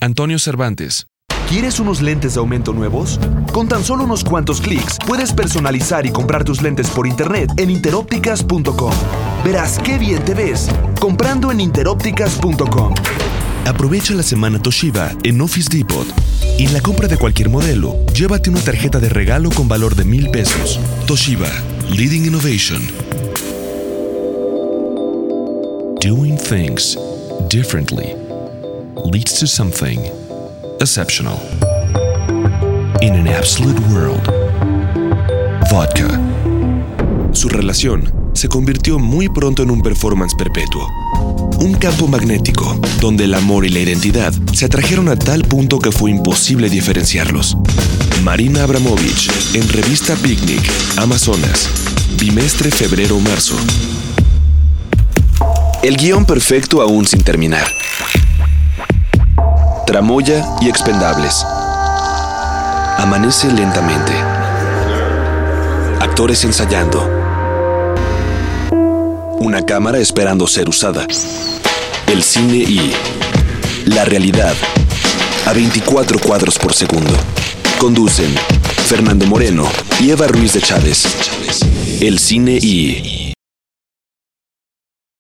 Antonio Cervantes. ¿Quieres unos lentes de aumento nuevos? Con tan solo unos cuantos clics, puedes personalizar y comprar tus lentes por internet en interopticas.com. Verás qué bien te ves comprando en interopticas.com. Aprovecha la semana Toshiba en Office Depot. Y en la compra de cualquier modelo, llévate una tarjeta de regalo con valor de 1,000 pesos. Toshiba, Leading Innovation. Doing things differently leads to something exceptional. In an absolute world. Vodka. Su relación se convirtió muy pronto en un performance perpetuo. Un campo magnético, donde el amor y la identidad se atrajeron a tal punto que fue imposible diferenciarlos. Marina Abramovich, en revista Picnic, Amazonas, bimestre febrero-marzo. El guión perfecto aún sin terminar. Tramoya y Expendables. Amanece lentamente. Actores ensayando. Una cámara esperando ser usada. El cine y la realidad a 24 cuadros por segundo. Conducen Fernando Moreno y Eva Ruiz de Chávez. El cine y